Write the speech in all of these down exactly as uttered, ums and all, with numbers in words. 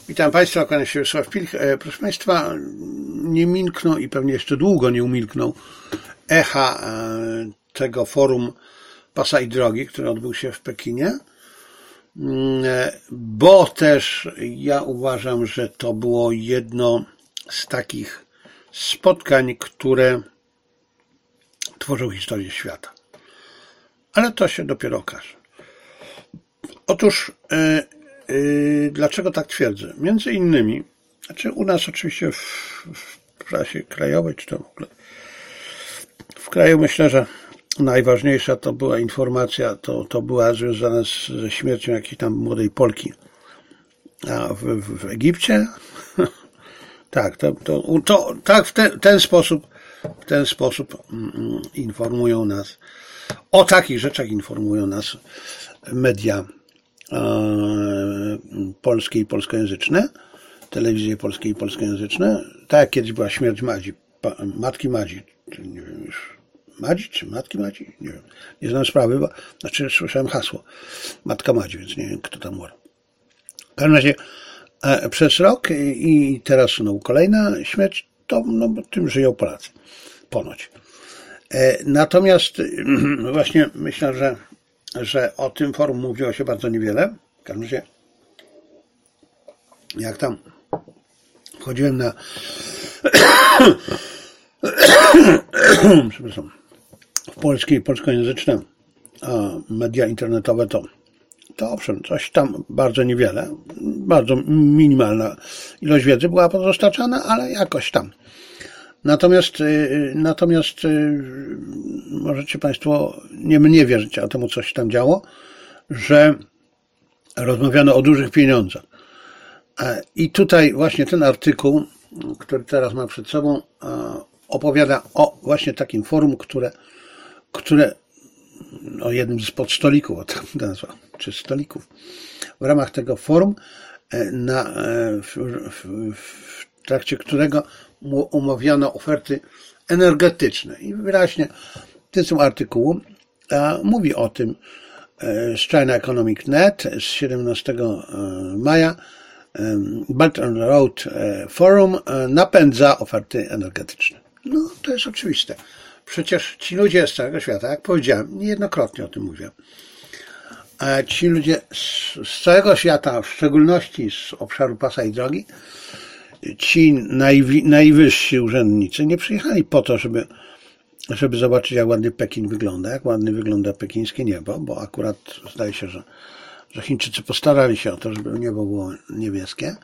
Witam Państwa, kłaniam się Wiesław Pilch. Proszę Państwa, nie milkną i pewnie jeszcze długo nie umilkną echa tego forum Pasa i Drogi, który odbył się w Pekinie, bo też ja uważam, że to było jedno z takich spotkań, które tworzą historię świata. Ale to się dopiero okaże. Otóż Yy, dlaczego tak twierdzę? Między innymi, znaczy u nas oczywiście w, w prasie krajowej, czy to w ogóle w kraju, myślę, że najważniejsza to była informacja, to, to była związana z, ze śmiercią jakiejś tam młodej Polki a w, w, w Egipcie. Tak, to, to, to, tak w te, ten sposób, w ten sposób mm, informują nas, o takich rzeczach informują nas media polskie i polskojęzyczne, telewizje polskie i polskojęzyczne, tak jak kiedyś była śmierć Madzi, matki Madzi, nie wiem już, Madzi czy matki Madzi? Nie wiem, nie znam sprawy, bo, znaczy słyszałem hasło, matka Madzi, więc nie wiem kto tam umarł. W każdym razie e, przez rok i, i teraz no, kolejna śmierć, to no, tym żyją Polacy, ponoć. E, natomiast właśnie myślę, że że o tym forum mówiło się bardzo niewiele. W każdym razie, jak tam wchodziłem na przepraszam, w polskie i polskojęzyczne media internetowe, to, to owszem, coś tam bardzo niewiele, bardzo minimalna ilość wiedzy była dostarczana, ale jakoś tam. Natomiast, natomiast możecie Państwo nie mnie wierzyć, a temu coś tam działo, że rozmawiano o dużych pieniądzach. I tutaj właśnie ten artykuł, który teraz mam przed sobą, opowiada o właśnie takim forum, które, które o jednym z podstolików, o tak nazwa, czy stolików, w ramach tego forum, na, w, w, w trakcie którego umawiano oferty energetyczne. I wyraźnie tytuł artykułu a, mówi o tym z China Economic kropka net z siedemnastego maja. Belt and Road Forum napędza oferty energetyczne. No, to jest oczywiste. Przecież ci ludzie z całego świata, jak powiedziałem, niejednokrotnie o tym mówię, ci ludzie z, z całego świata, w szczególności z obszaru Pasa i Drogi, ci najwi, najwyżsi urzędnicy nie przyjechali po to, żeby, żeby zobaczyć, jak ładny Pekin wygląda, jak ładnie wygląda pekińskie niebo, bo akurat zdaje się, że, że Chińczycy postarali się o to, żeby niebo było niebieskie,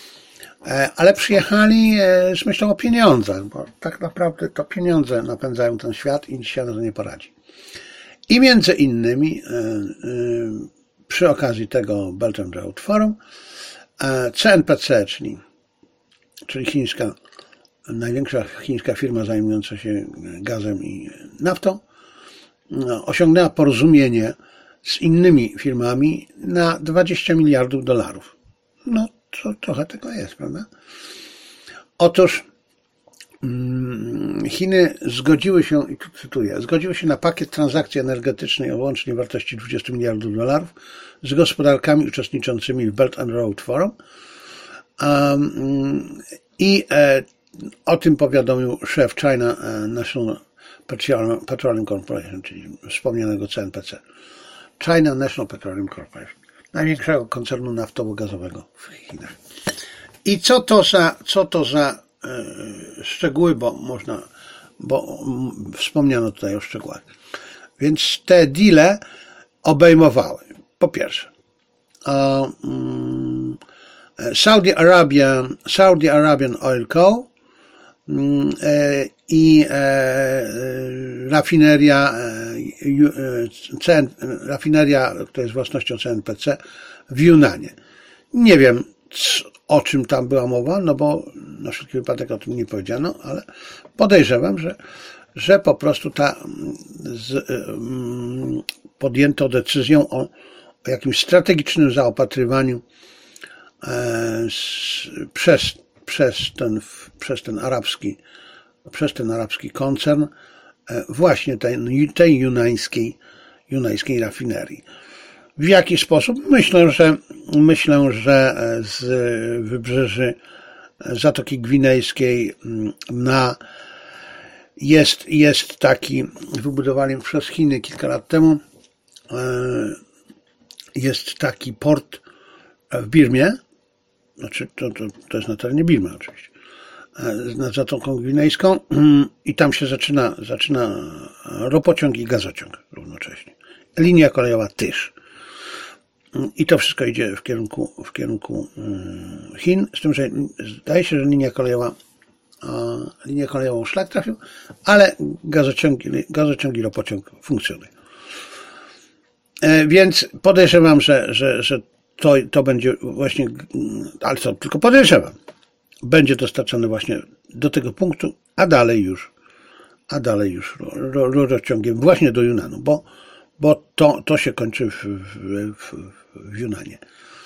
ale przyjechali z myślą o pieniądzach, bo tak naprawdę to pieniądze napędzają ten świat i nic się na to nie poradzi. I między innymi przy okazji tego Belt and Road Forum C N P C, czyli czyli chińska, największa chińska firma zajmująca się gazem i naftą, osiągnęła porozumienie z innymi firmami na dwadzieścia miliardów dolarów. No, to trochę tego jest, prawda? Otóż Chiny zgodziły się, i tu cytuję, zgodziły się na pakiet transakcji energetycznej o łącznej wartości dwadzieścia miliardów dolarów z gospodarkami uczestniczącymi w Belt and Road Forum. Um, I e, o tym powiadomił szef China National Petroleum Corporation, czyli wspomnianego C N P C. China National Petroleum Corporation, największego koncernu naftowo-gazowego w Chinach. I co to za, co to za e, szczegóły, bo można, bo m, wspomniano tutaj o szczegółach. Więc te deale obejmowały, po pierwsze, o, mm, Saudi Arabian, Saudi Arabian Oil Co. i rafineria, rafineria, która jest własnością C N P C w Yunanie. Nie wiem, o czym tam była mowa, no bo na wszelki wypadek o tym nie powiedziano, ale podejrzewam, że, że po prostu ta z, podjęto decyzję o, o jakimś strategicznym zaopatrywaniu przez, przez, ten, przez ten arabski, przez ten arabski koncern właśnie tej, tej junańskiej, junańskiej rafinerii. W jaki sposób? Myślę, że myślę, że z wybrzeży Zatoki Gwinejskiej na jest, jest taki, wybudowany przez Chiny kilka lat temu, jest taki port w Birmie, znaczy to, to, to jest na terenie Birmy oczywiście, nad Zatoką Gwinejską i tam się zaczyna, zaczyna ropociąg i gazociąg równocześnie. Linia kolejowa też. I to wszystko idzie w kierunku, w kierunku Chin, z tym, że zdaje się, że linia kolejowa, linię kolejową szlak trafił, ale gazociąg, gazociąg i ropociąg funkcjonuje. Więc podejrzewam, że, że, że to, to będzie właśnie, ale to tylko podejrzewam, będzie dostarczane właśnie do tego punktu, a dalej już, a dalej już rurociągiem właśnie do Junanu, bo, bo to, to się kończy w, w, w, w Junanie.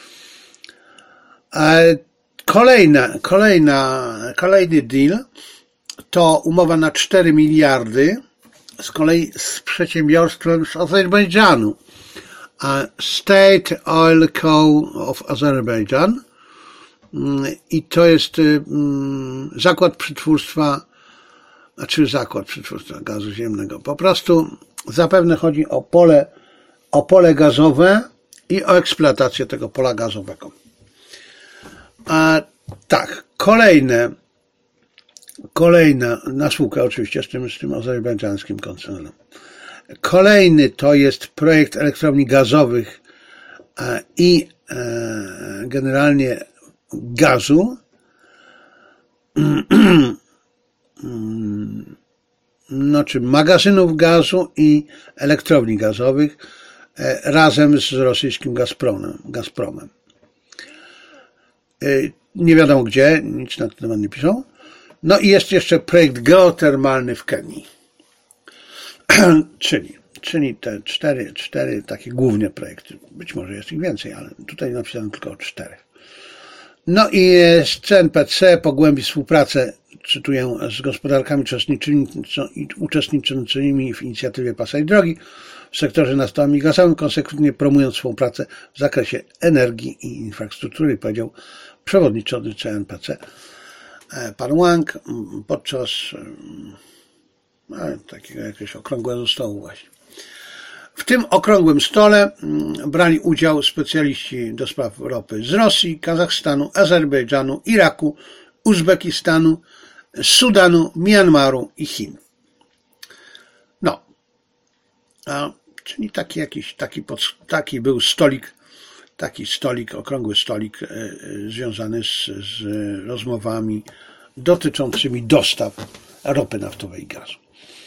Kolejna, kolejna, kolejny deal to umowa na cztery miliardy z kolei z przedsiębiorstwem z Azerbejdżanu. State Oil Co. of Azerbaijan i to jest zakład przetwórstwa, znaczy zakład przetwórstwa gazu ziemnego. Po prostu zapewne chodzi o pole, o pole gazowe i o eksploatację tego pola gazowego. A tak, kolejne, kolejna, na spółkę oczywiście z tym, z tym azerbejdżańskim koncernem. Kolejny to jest projekt elektrowni gazowych i generalnie gazu. Znaczy magazynów gazu i elektrowni gazowych razem z rosyjskim Gazpromem. Gazpromem. Nie wiadomo gdzie, nic na ten temat nie piszą. No i jest jeszcze projekt geotermalny w Kenii. czyli, czyli te cztery, cztery takie główne projekty. Być może jest ich więcej, ale tutaj napisano tylko o czterech. No i C N P C pogłębi współpracę, cytuję, z gospodarkami uczestniczącymi w inicjatywie Pasa i Drogi w sektorze naftowym i gazowym, konsekwentnie promując współpracę w zakresie energii i infrastruktury, powiedział przewodniczący C N P C pan Wang podczas no, takiego jakiegoś okrągłego stołu właśnie. W tym okrągłym stole brali udział specjaliści do spraw ropy z Rosji, Kazachstanu, Azerbejdżanu, Iraku, Uzbekistanu, Sudanu, Myanmaru i Chin. No, a, czyli taki jakiś, taki, pod, taki był stolik, taki stolik, okrągły stolik e, e, związany z, z rozmowami dotyczącymi dostaw ropy naftowej i gazu.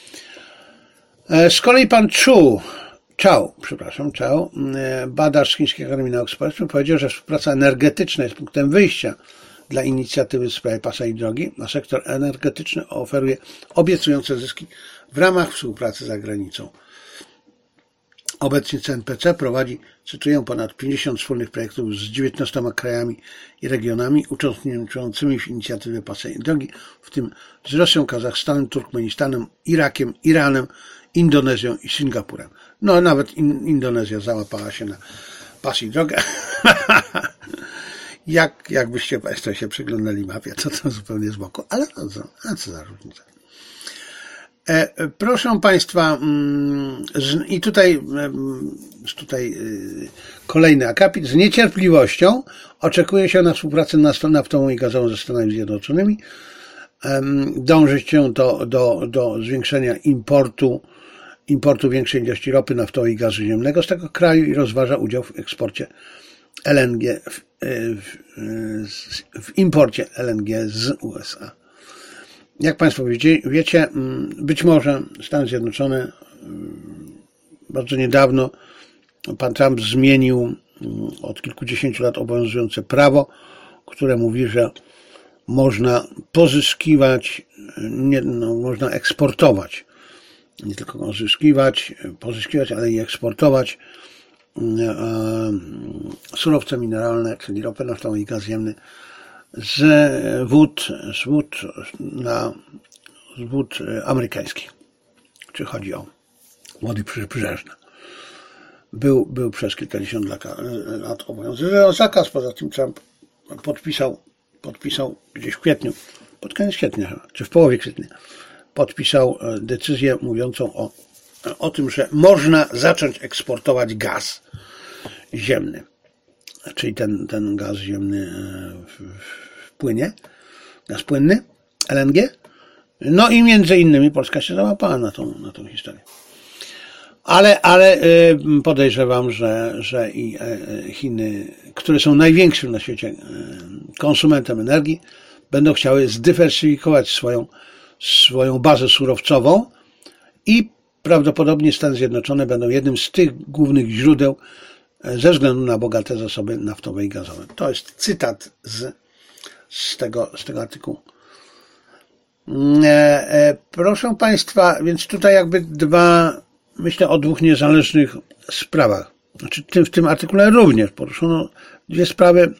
E, z kolei pan Chu, Chao, przepraszam, Chao, badacz z Chińskiej Akademii Nauk Społecznych, powiedział, że współpraca energetyczna jest punktem wyjścia dla inicjatywy w sprawie Pasa i Drogi, a sektor energetyczny oferuje obiecujące zyski w ramach współpracy za granicą. Obecnie C N P C prowadzi, cytuję, ponad pięćdziesiąt wspólnych projektów z dziewiętnastoma krajami i regionami uczestniczącymi w inicjatywie Pasa i Drogi, w tym z Rosją, Kazachstanem, Turkmenistanem, Irakiem, Iranem, Indonezją i Singapurem. No, nawet in, Indonezja załapała się na Pas i Drogę. Jak, jakbyście Państwo się przyglądali mapie, to to zupełnie z boku, ale to co, a co za różnica. E, proszę Państwa, mm, z, i tutaj, e, tutaj e, kolejny akapit. Z niecierpliwością oczekuje się na współpracę naftową i gazową ze Stanami Zjednoczonymi. E, dąży się do, do, do zwiększenia importu importu większej ilości ropy naftowej i gazu ziemnego z tego kraju i rozważa udział w eksporcie L N G, w, w, w imporcie L N G z U S A. Jak Państwo wiecie, być może Stany Zjednoczone bardzo niedawno pan Trump zmienił od kilkudziesięciu lat obowiązujące prawo, które mówi, że można pozyskiwać, nie, no, można eksportować, nie tylko pozyskiwać, pozyskiwać, ale i eksportować surowce mineralne, czyli ropę naftową i gaz ziemny z wód, z wód, na, z wód amerykańskich. Czy chodzi o wody przybrzeżne. był, był przez kilkadziesiąt lat obowiązywał zakaz. Poza tym Trump podpisał, podpisał gdzieś w kwietniu, pod koniec kwietnia, czy w połowie kwietnia, podpisał decyzję mówiącą o, o tym, że można zacząć eksportować gaz ziemny, czyli ten, ten gaz ziemny w, w płynie, gaz płynny, L N G. No i między innymi Polska się załapała na tą, na tą historię. Ale, ale podejrzewam, że, że i Chiny, które są największym na świecie konsumentem energii, będą chciały zdywersyfikować swoją, swoją bazę surowcową i prawdopodobnie Stany Zjednoczone będą jednym z tych głównych źródeł ze względu na bogate zasoby naftowe i gazowe. To jest cytat z, z, tego, z tego artykułu. Proszę Państwa, więc tutaj jakby dwa, myślę o dwóch niezależnych sprawach. Znaczy w tym artykule również poruszono dwie sprawy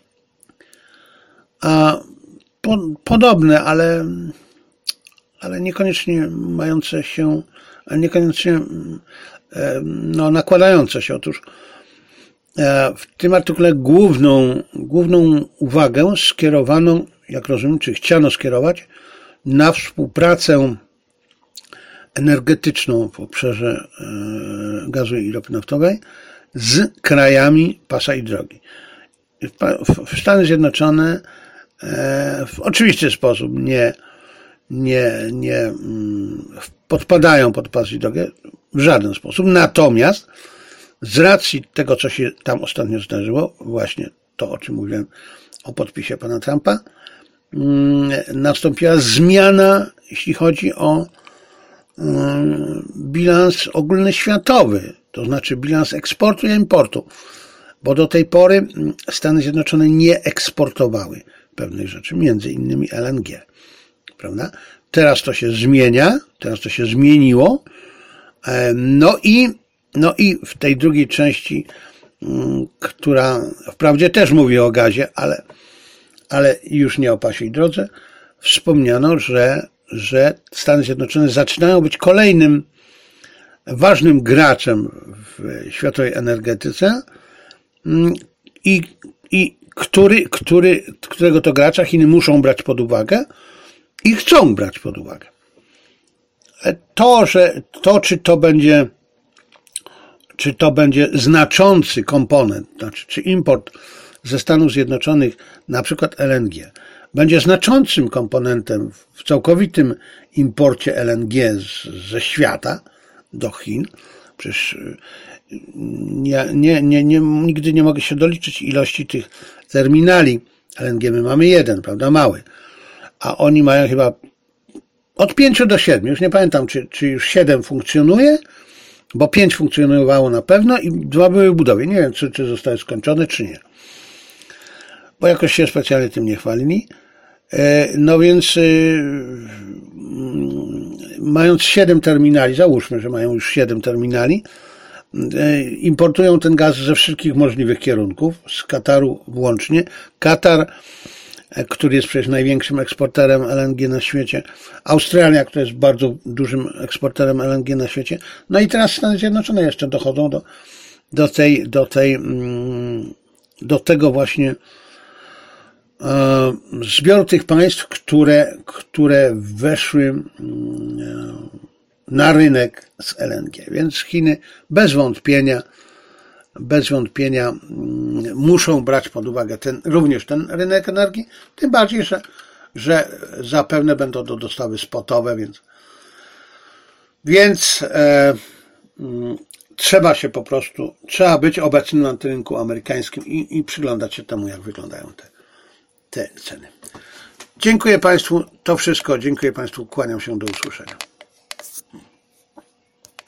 a, po, podobne, ale, ale niekoniecznie mające się, ale niekoniecznie no, nakładające się. Otóż w tym artykule główną, główną uwagę skierowano, jak rozumiem, czy chciano skierować na współpracę energetyczną w obszarze gazu i ropy naftowej z krajami pasa i drogi. W Stany Zjednoczone w oczywisty sposób nie, nie, nie podpadają pod pas i drogę w żaden sposób. Natomiast z racji tego, co się tam ostatnio zdarzyło, właśnie to, o czym mówiłem o podpisie pana Trumpa, nastąpiła zmiana, jeśli chodzi o bilans ogólnoświatowy, to znaczy bilans eksportu i importu, bo do tej pory Stany Zjednoczone nie eksportowały pewnych rzeczy, między innymi L N G, prawda? Teraz to się zmienia, teraz to się zmieniło, no i, no i w tej drugiej części, która wprawdzie też mówi o gazie, ale ale już nie o pasie i drodze, wspomniano, że, że Stany Zjednoczone zaczynają być kolejnym ważnym graczem w światowej energetyce i, i który, który, którego to gracza Chiny muszą brać pod uwagę i chcą brać pod uwagę. To, że to, czy to będzie, czy to będzie znaczący komponent, znaczy, czy import ze Stanów Zjednoczonych, na przykład L N G, będzie znaczącym komponentem w całkowitym imporcie L N G z, ze świata do Chin. Przecież nie, nie, nie, nie, nigdy nie mogę się doliczyć ilości tych terminali L N G. My mamy jeden, prawda, mały, a oni mają chyba od pięciu do siedmiu, już nie pamiętam, czy, czy już siedem funkcjonuje, bo pięć funkcjonowało na pewno i dwa były w budowie. Nie wiem, czy, czy zostały skończone, czy nie. Bo jakoś się specjalnie tym nie chwalili. No więc mając siedem terminali, załóżmy, że mają już siedem terminali, importują ten gaz ze wszystkich możliwych kierunków, z Kataru włącznie. Katar, który jest przecież największym eksporterem L N G na świecie, Australia, która jest bardzo dużym eksporterem L N G na świecie, no i teraz Stany Zjednoczone jeszcze dochodzą do, do tej, do tej, do tego właśnie zbioru tych państw, które, które weszły na rynek z L N G. Więc Chiny bez wątpienia, bez wątpienia muszą brać pod uwagę ten, również ten rynek energii, tym bardziej, że, że zapewne będą to dostawy spotowe, więc, więc e, trzeba się po prostu, trzeba być obecnym na tym rynku amerykańskim i, i przyglądać się temu, jak wyglądają te te ceny. Dziękuję Państwu, to wszystko. Dziękuję Państwu, kłaniam się, do usłyszenia.